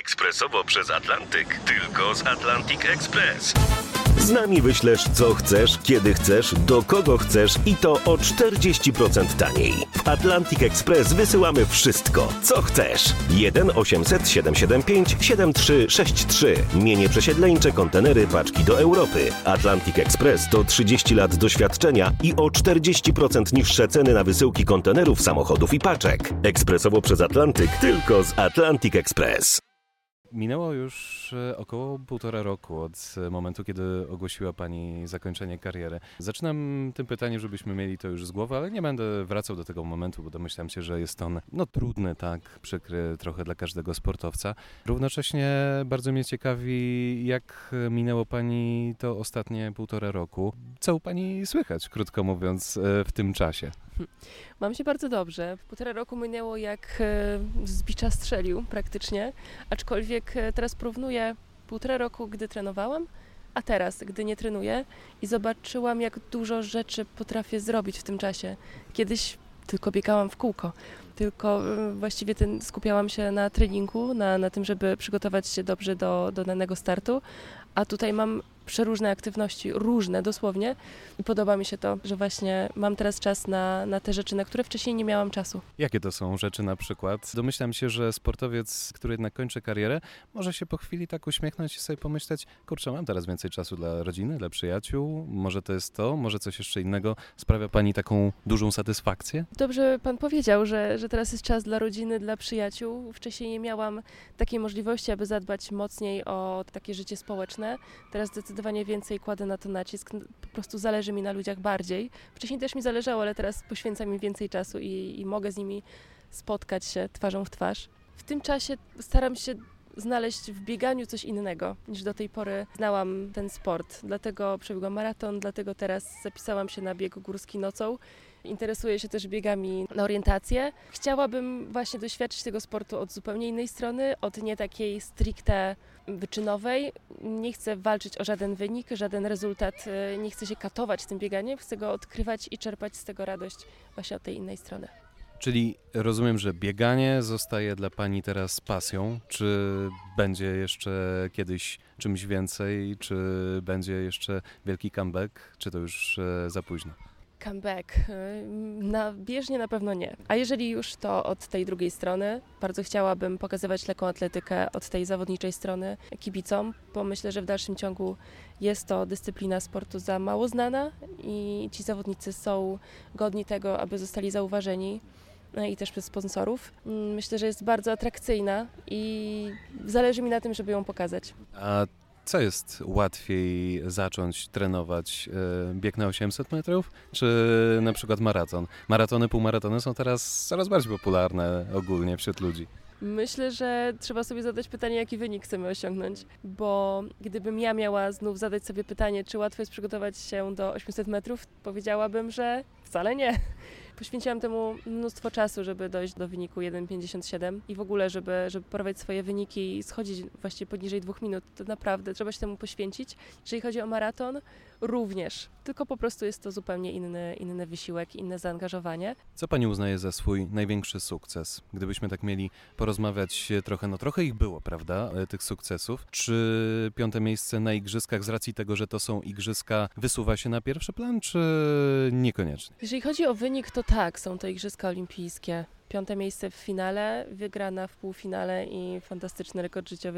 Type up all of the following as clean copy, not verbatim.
Ekspresowo przez Atlantyk. Tylko z Atlantic Express. Z nami wyślesz co chcesz, kiedy chcesz, do kogo chcesz i to o 40% taniej. W Atlantic Express wysyłamy wszystko, co chcesz. 1 800 775 7363. Mienie przesiedleńcze, kontenery, paczki do Europy. Atlantic Express to 30 lat doświadczenia i o 40% niższe ceny na wysyłki kontenerów, samochodów i paczek. Ekspresowo przez Atlantyk, tylko z Atlantic Express. Minęło już około 1,5 roku od momentu, kiedy ogłosiła Pani zakończenie kariery. Zaczynam tym pytaniem, żebyśmy mieli to już z głowy, ale nie będę wracał do tego momentu, bo domyślam się, że jest on trudny, tak, przykry trochę dla każdego sportowca. Równocześnie bardzo mnie ciekawi, jak minęło Pani to ostatnie 1,5 roku. Co u Pani słychać, krótko mówiąc, w tym czasie? Mam się bardzo dobrze. 1,5 roku minęło jak z bicza strzelił praktycznie, aczkolwiek teraz porównuję 1,5 roku, gdy trenowałam, a teraz, gdy nie trenuję i zobaczyłam, jak dużo rzeczy potrafię zrobić w tym czasie. Kiedyś tylko biegałam w kółko, tylko właściwie skupiałam się na treningu, na tym, żeby przygotować się dobrze do danego startu, a tutaj mam przeróżne aktywności, różne dosłownie i podoba mi się to, że właśnie mam teraz czas na te rzeczy, na które wcześniej nie miałam czasu. Jakie to są rzeczy na przykład? Domyślam się, że sportowiec, który jednak kończy karierę, może się po chwili tak uśmiechnąć i sobie pomyśleć, kurczę, mam teraz więcej czasu dla rodziny, dla przyjaciół, może to jest to, może coś jeszcze innego. Sprawia Pani taką dużą satysfakcję? Dobrze Pan powiedział, że teraz jest czas dla rodziny, dla przyjaciół. Wcześniej nie miałam takiej możliwości, aby zadbać mocniej o takie życie społeczne. Teraz zdecydowanie więcej kładę na to nacisk. Po prostu zależy mi na ludziach bardziej. Wcześniej też mi zależało, ale teraz poświęcam im więcej czasu i mogę z nimi spotkać się twarzą w twarz. W tym czasie staram się znaleźć w bieganiu coś innego, niż do tej pory znałam ten sport. Dlatego przebiegłam maraton, dlatego teraz zapisałam się na bieg górski nocą. Interesuję się też biegami na orientację. Chciałabym właśnie doświadczyć tego sportu od zupełnie innej strony, od nie takiej stricte wyczynowej. Nie chcę walczyć o żaden wynik, żaden rezultat, nie chcę się katować tym bieganiem, chcę go odkrywać i czerpać z tego radość właśnie od tej innej strony. Czyli rozumiem, że bieganie zostaje dla Pani teraz pasją. Czy będzie jeszcze kiedyś czymś więcej? Czy będzie jeszcze wielki comeback? Czy to już za późno? Comeback. Na bieżnię na pewno nie. A jeżeli już, to od tej drugiej strony. Bardzo chciałabym pokazywać lekką atletykę od tej zawodniczej strony kibicom, bo myślę, że w dalszym ciągu jest to dyscyplina sportu za mało znana i ci zawodnicy są godni tego, aby zostali zauważeni i też przez sponsorów. Myślę, że jest bardzo atrakcyjna i zależy mi na tym, żeby ją pokazać. A co jest łatwiej zacząć trenować? Bieg na 800 metrów czy na przykład maraton? Maratony, półmaratony są teraz coraz bardziej popularne ogólnie wśród ludzi. Myślę, że trzeba sobie zadać pytanie, jaki wynik chcemy osiągnąć, bo gdybym ja miała znów zadać sobie pytanie, czy łatwo jest przygotować się do 800 metrów, powiedziałabym, że wcale nie. Poświęciłam temu mnóstwo czasu, żeby dojść do wyniku 1,57 i w ogóle, żeby poprawiać swoje wyniki i schodzić właściwie poniżej 2 minut, to naprawdę trzeba się temu poświęcić. Jeżeli chodzi o maraton, również, tylko po prostu jest to zupełnie inny wysiłek, inne zaangażowanie. Co Pani uznaje za swój największy sukces? Gdybyśmy tak mieli porozmawiać trochę, trochę ich było, prawda, tych sukcesów. Czy 5. miejsce na igrzyskach z racji tego, że to są igrzyska, wysuwa się na pierwszy plan, czy niekoniecznie? Jeżeli chodzi o wynik, to tak, są to Igrzyska Olimpijskie. 5. miejsce w finale, wygrana w półfinale i fantastyczny rekord życiowy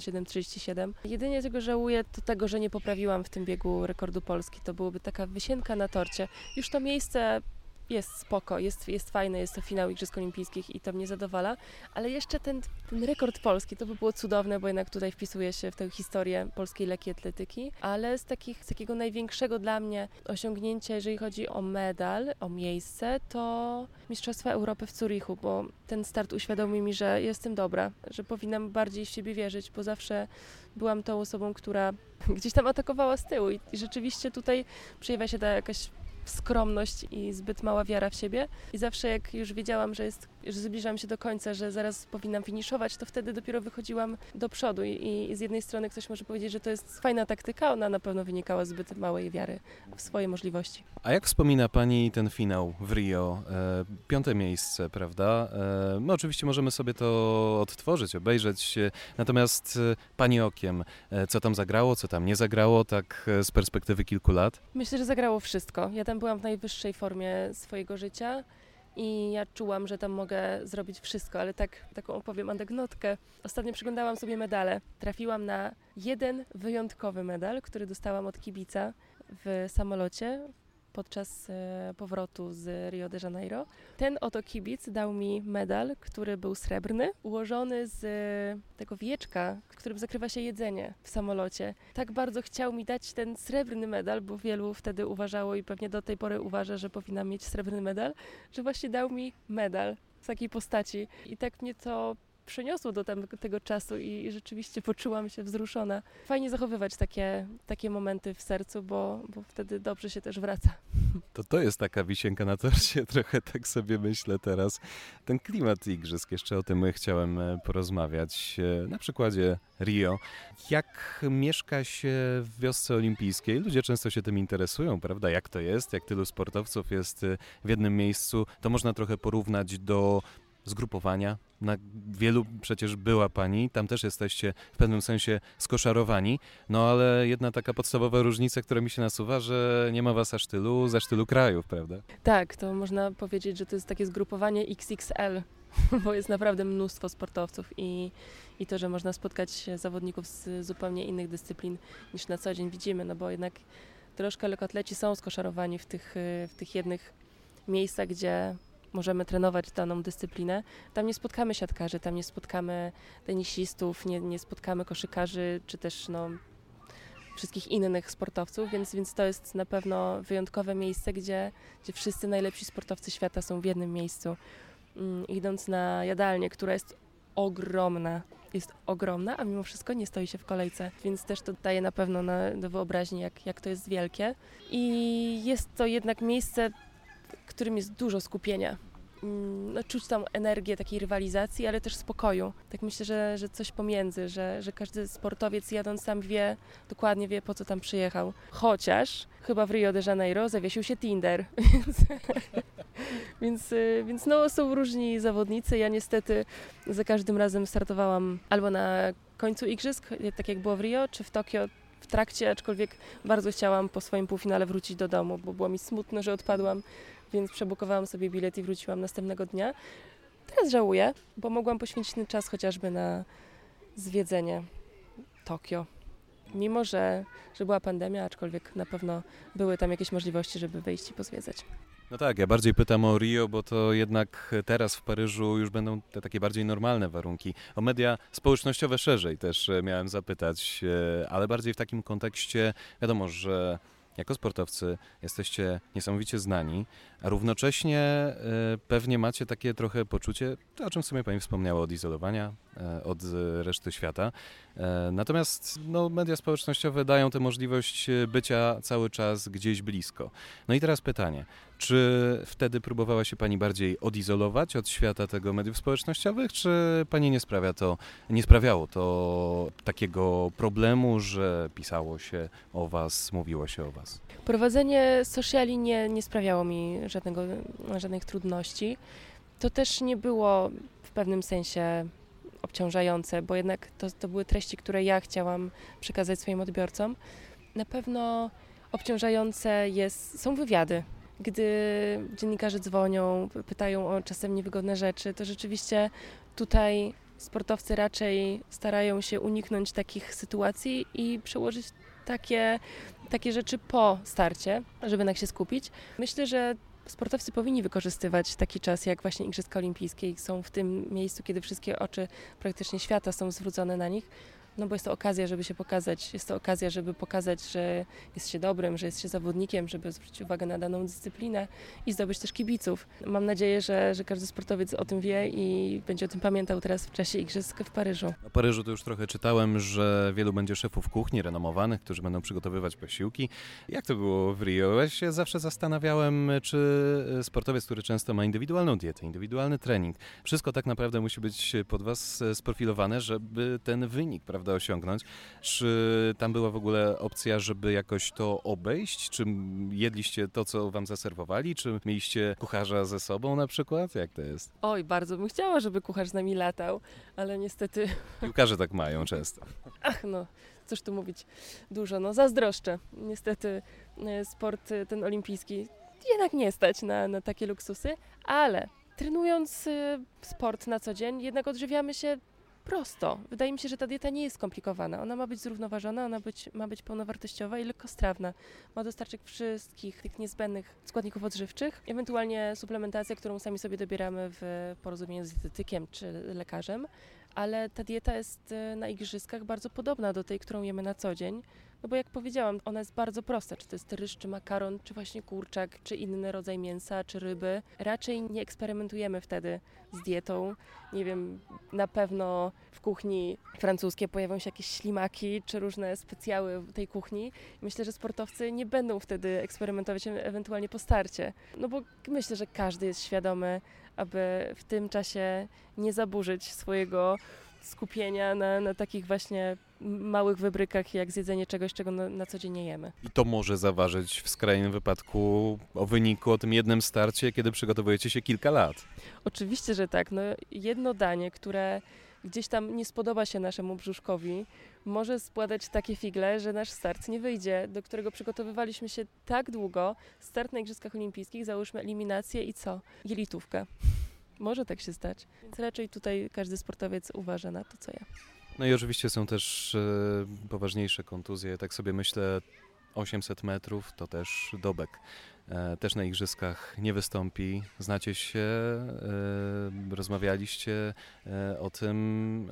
57-37. Jedynie tego żałuję to tego, że nie poprawiłam w tym biegu rekordu Polski. To byłoby taka wysienka na torcie. Już to miejsce jest spoko, jest fajne, jest to finał Igrzysk Olimpijskich i to mnie zadowala, ale jeszcze ten rekord polski to by było cudowne, bo jednak tutaj wpisuje się w tę historię polskiej lekkiej atletyki, ale z takiego największego dla mnie osiągnięcia, jeżeli chodzi o medal, o miejsce, to Mistrzostwa Europy w Zurichu, bo ten start uświadomił mi, że jestem dobra, że powinnam bardziej w siebie wierzyć, bo zawsze byłam tą osobą, która gdzieś tam atakowała z tyłu i rzeczywiście tutaj przejawia się ta jakaś skromność i zbyt mała wiara w siebie. I zawsze jak już wiedziałam, że jest że zbliżam się do końca, że zaraz powinnam finiszować, to wtedy dopiero wychodziłam do przodu i z jednej strony ktoś może powiedzieć, że to jest fajna taktyka, ona na pewno wynikała z zbyt małej wiary w swoje możliwości. A jak wspomina Pani ten finał w Rio? 5. miejsce, prawda? My oczywiście możemy sobie to odtworzyć, obejrzeć, natomiast Pani okiem, co tam zagrało, co tam nie zagrało, tak z perspektywy kilku lat? Myślę, że zagrało wszystko. Ja tam byłam w najwyższej formie swojego życia i ja czułam, że tam mogę zrobić wszystko, ale taką opowiem anegdotkę. Ostatnio przeglądałam sobie medale. Trafiłam na jeden wyjątkowy medal, który dostałam od kibica w samolocie podczas powrotu z Rio de Janeiro. Ten oto kibic dał mi medal, który był srebrny, ułożony z tego wieczka, którym zakrywa się jedzenie w samolocie. Tak bardzo chciał mi dać ten srebrny medal, bo wielu wtedy uważało i pewnie do tej pory uważa, że powinnam mieć srebrny medal, że właśnie dał mi medal w takiej postaci. I tak mnie to przeniosło do tego czasu i rzeczywiście poczułam się wzruszona. Fajnie zachowywać takie momenty w sercu, bo wtedy dobrze się też wraca. To jest taka wisienka na torcie, trochę tak sobie myślę teraz. Ten klimat igrzysk, jeszcze o tym chciałem porozmawiać na przykładzie Rio. Jak mieszka się w wiosce olimpijskiej? Ludzie często się tym interesują, prawda? Jak to jest? Jak tylu sportowców jest w jednym miejscu? To można trochę porównać do zgrupowania. Na wielu przecież była Pani, tam też jesteście w pewnym sensie skoszarowani, no ale jedna taka podstawowa różnica, która mi się nasuwa, że nie ma Was aż tylu, z aż tylu krajów, prawda? Tak, to można powiedzieć, że to jest takie zgrupowanie XXL, bo jest naprawdę mnóstwo sportowców i to, że można spotkać zawodników z zupełnie innych dyscyplin niż na co dzień widzimy, no bo jednak troszkę lekkoatleci są skoszarowani w tych jednych miejscach, gdzie możemy trenować daną dyscyplinę. Tam nie spotkamy siatkarzy, tam nie spotkamy tenisistów, nie spotkamy koszykarzy, czy też wszystkich innych sportowców, więc to jest na pewno wyjątkowe miejsce, gdzie wszyscy najlepsi sportowcy świata są w jednym miejscu. Idąc na jadalnię, która jest ogromna, a mimo wszystko nie stoi się w kolejce, więc też to daje na pewno do wyobraźni, jak to jest wielkie. I jest to jednak miejsce, w którym jest dużo skupienia. Czuć tam energię takiej rywalizacji, ale też spokoju. Tak myślę, że coś pomiędzy, że każdy sportowiec jadąc tam dokładnie wie, po co tam przyjechał. Chociaż chyba w Rio de Janeiro zawiesił się Tinder, więc są różni zawodnicy. Ja niestety za każdym razem startowałam albo na końcu igrzysk, tak jak było w Rio, czy w Tokio w trakcie, aczkolwiek bardzo chciałam po swoim półfinale wrócić do domu, bo było mi smutno, że odpadłam, więc przebukowałam sobie bilet i wróciłam następnego dnia. Teraz żałuję, bo mogłam poświęcić ten czas chociażby na zwiedzenie Tokio. Mimo, że była pandemia, aczkolwiek na pewno były tam jakieś możliwości, żeby wyjść i pozwiedzać. No tak, ja bardziej pytam o Rio, bo to jednak teraz w Paryżu już będą te takie bardziej normalne warunki. O media społecznościowe szerzej też miałem zapytać, ale bardziej w takim kontekście, wiadomo, że jako sportowcy jesteście niesamowicie znani, a równocześnie pewnie macie takie trochę poczucie, to o czym w sumie Pani wspomniała, odizolowania od reszty świata. Natomiast media społecznościowe dają tę możliwość bycia cały czas gdzieś blisko. No i teraz pytanie, czy wtedy próbowała się Pani bardziej odizolować od świata tego mediów społecznościowych, czy Pani nie sprawiało to takiego problemu, że pisało się o Was, mówiło się o Was? Prowadzenie sociali nie sprawiało mi żadnych trudności. To też nie było w pewnym sensie obciążające, bo jednak to były treści, które ja chciałam przekazać swoim odbiorcom. Na pewno obciążające są wywiady. Gdy dziennikarze dzwonią, pytają o czasem niewygodne rzeczy, to rzeczywiście tutaj sportowcy raczej starają się uniknąć takich sytuacji i przełożyć takie rzeczy po starcie, żeby jednak się skupić. Myślę, że sportowcy powinni wykorzystywać taki czas jak właśnie Igrzyska Olimpijskie i są w tym miejscu, kiedy wszystkie oczy praktycznie świata są zwrócone na nich, No bo jest to okazja, żeby się pokazać, jest to okazja, żeby pokazać, że jest się dobrym, że jest się zawodnikiem, żeby zwrócić uwagę na daną dyscyplinę i zdobyć też kibiców. Mam nadzieję, że każdy sportowiec o tym wie i będzie o tym pamiętał teraz w czasie Igrzysk w Paryżu. O Paryżu to już trochę czytałem, że wielu będzie szefów kuchni renomowanych, którzy będą przygotowywać posiłki. Jak to było w Rio? Ja się zawsze zastanawiałem, czy sportowiec, który często ma indywidualną dietę, indywidualny trening, wszystko tak naprawdę musi być pod was sprofilowane, żeby ten wynik, prawda, osiągnąć. Czy tam była w ogóle opcja, żeby jakoś to obejść? Czy jedliście to, co wam zaserwowali? Czy mieliście kucharza ze sobą na przykład? Jak to jest? Oj, bardzo bym chciała, żeby kucharz z nami latał, ale niestety, Piłkarze tak mają często. no, cóż tu mówić, dużo, no zazdroszczę. Niestety sport ten olimpijski jednak nie stać na takie luksusy, ale trenując sport na co dzień, jednak odżywiamy się prosto. Wydaje mi się, że ta dieta nie jest skomplikowana. Ona ma być zrównoważona, ma być pełnowartościowa i lekkostrawna. Ma dostarczyć wszystkich tych niezbędnych składników odżywczych, ewentualnie suplementacja, którą sami sobie dobieramy w porozumieniu z dietetykiem czy lekarzem, ale ta dieta jest na igrzyskach bardzo podobna do tej, którą jemy na co dzień. No bo jak powiedziałam, ona jest bardzo prosta, czy to jest ryż, czy makaron, czy właśnie kurczak, czy inny rodzaj mięsa, czy ryby. Raczej nie eksperymentujemy wtedy z dietą. Nie wiem, na pewno w kuchni francuskiej pojawią się jakieś ślimaki, czy różne specjały tej kuchni. Myślę, że sportowcy nie będą wtedy eksperymentować, ewentualnie po starcie. No bo myślę, że każdy jest świadomy, aby w tym czasie nie zaburzyć swojego skupienia na takich właśnie małych wybrykach, jak zjedzenie czegoś, czego na co dzień nie jemy. I to może zaważyć w skrajnym wypadku o wyniku, o tym jednym starcie, kiedy przygotowujecie się kilka lat. Oczywiście, że tak. No, jedno danie, które gdzieś tam nie spodoba się naszemu brzuszkowi, może składać takie figle, że nasz start nie wyjdzie, do którego przygotowywaliśmy się tak długo. Start na Igrzyskach Olimpijskich, załóżmy eliminację i co? Jelitówkę. Może tak się stać. Więc raczej tutaj każdy sportowiec uważa na to, co ja. No i oczywiście są też poważniejsze kontuzje. Tak sobie myślę, 800 metrów to też Dobek. Też na igrzyskach nie wystąpi. Znacie się, rozmawialiście o tym,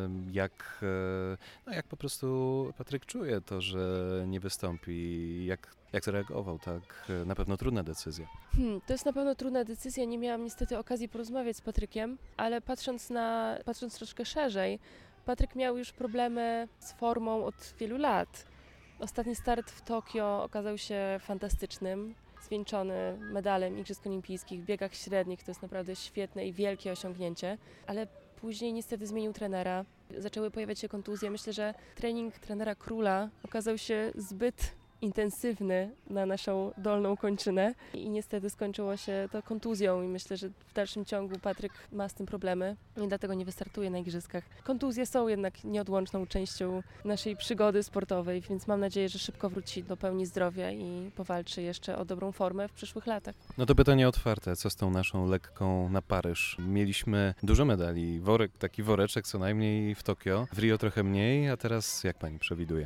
jak po prostu Patryk czuje to, że nie wystąpi, jak zareagował, tak? Na pewno trudna decyzja. To jest na pewno trudna decyzja. Nie miałam niestety okazji porozmawiać z Patrykiem, ale patrząc troszkę szerzej, Patryk miał już problemy z formą od wielu lat. Ostatni start w Tokio okazał się fantastycznym, zwieńczony medalem Igrzysk Olimpijskich w biegach średnich. To jest naprawdę świetne i wielkie osiągnięcie, ale później niestety zmienił trenera. Zaczęły pojawiać się kontuzje. Myślę, że trening trenera Króla okazał się zbyt intensywny na naszą dolną kończynę i niestety skończyło się to kontuzją i myślę, że w dalszym ciągu Patryk ma z tym problemy i dlatego nie wystartuje na igrzyskach. Kontuzje są jednak nieodłączną częścią naszej przygody sportowej, więc mam nadzieję, że szybko wróci do pełni zdrowia i powalczy jeszcze o dobrą formę w przyszłych latach. No to pytanie otwarte, co z tą naszą lekką na Paryż? Mieliśmy dużo medali, taki woreczek co najmniej w Tokio, w Rio trochę mniej, a teraz jak pani przewiduje?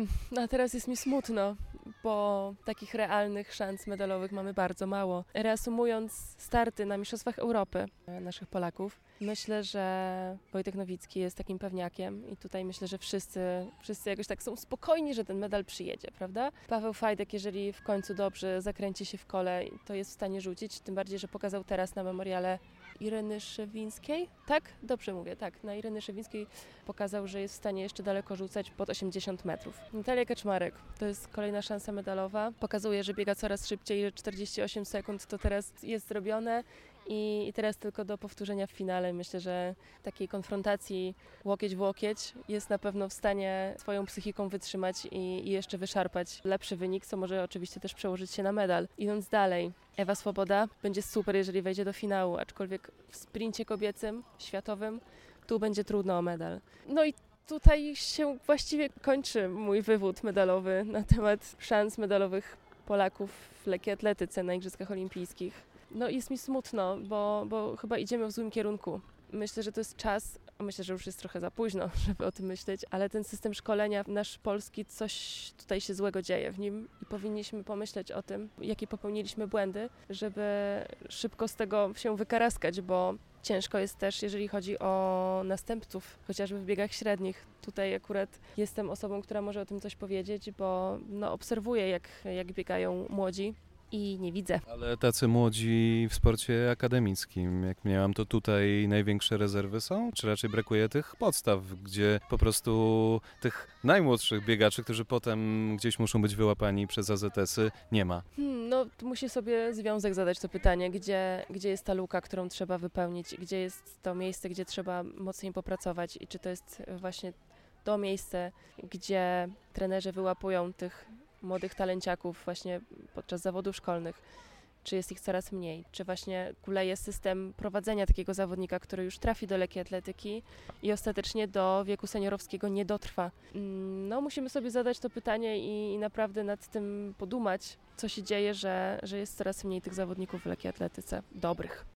A teraz jest mi smutno, bo takich realnych szans medalowych mamy bardzo mało. Reasumując starty na Mistrzostwach Europy naszych Polaków, myślę, że Wojtek Nowicki jest takim pewniakiem i tutaj myślę, że wszyscy jakoś tak są spokojni, że ten medal przyjedzie, prawda? Paweł Fajdek, jeżeli w końcu dobrze zakręci się w kole, to jest w stanie rzucić, tym bardziej, że pokazał teraz na memoriale Ireny Szewińskiej, tak? Dobrze mówię, tak. Na Ireny Szewińskiej pokazał, że jest w stanie jeszcze daleko rzucać pod 80 metrów. Natalia Kaczmarek, to jest kolejna szansa medalowa. Pokazuje, że biega coraz szybciej, że 48 sekund to teraz jest zrobione i teraz tylko do powtórzenia w finale. Myślę, że takiej konfrontacji łokieć w łokieć jest na pewno w stanie swoją psychiką wytrzymać i jeszcze wyszarpać lepszy wynik, co może oczywiście też przełożyć się na medal. Idąc dalej, Ewa Swoboda będzie super, jeżeli wejdzie do finału, aczkolwiek w sprincie kobiecym, światowym, tu będzie trudno o medal. No i tutaj się właściwie kończy mój wywód medalowy na temat szans medalowych Polaków w lekkiej atletyce na Igrzyskach Olimpijskich. No jest mi smutno, bo chyba idziemy w złym kierunku. Myślę, że to jest czas, myślę, że już jest trochę za późno, żeby o tym myśleć, ale ten system szkolenia nasz polski, coś tutaj się złego dzieje w nim i powinniśmy pomyśleć o tym, jakie popełniliśmy błędy, żeby szybko z tego się wykaraskać, bo Ciężko jest też, jeżeli chodzi o następców, chociażby w biegach średnich. Tutaj akurat jestem osobą, która może o tym coś powiedzieć, bo obserwuję, jak biegają młodzi i nie widzę. Ale tacy młodzi w sporcie akademickim, jak miałam, to tutaj największe rezerwy są? Czy raczej brakuje tych podstaw, gdzie po prostu tych najmłodszych biegaczy, którzy potem gdzieś muszą być wyłapani przez AZS-y, nie ma? Tu musi sobie związek zadać to pytanie, gdzie jest ta luka, którą trzeba wypełnić, gdzie jest to miejsce, gdzie trzeba mocniej popracować i czy to jest właśnie to miejsce, gdzie trenerzy wyłapują tych młodych talenciaków właśnie podczas zawodów szkolnych, czy jest ich coraz mniej, czy właśnie kuleje system prowadzenia takiego zawodnika, który już trafi do lekkiej atletyki i ostatecznie do wieku seniorowskiego nie dotrwa. Musimy sobie zadać to pytanie i naprawdę nad tym podumać, co się dzieje, że jest coraz mniej tych zawodników w lekkiej atletyce dobrych.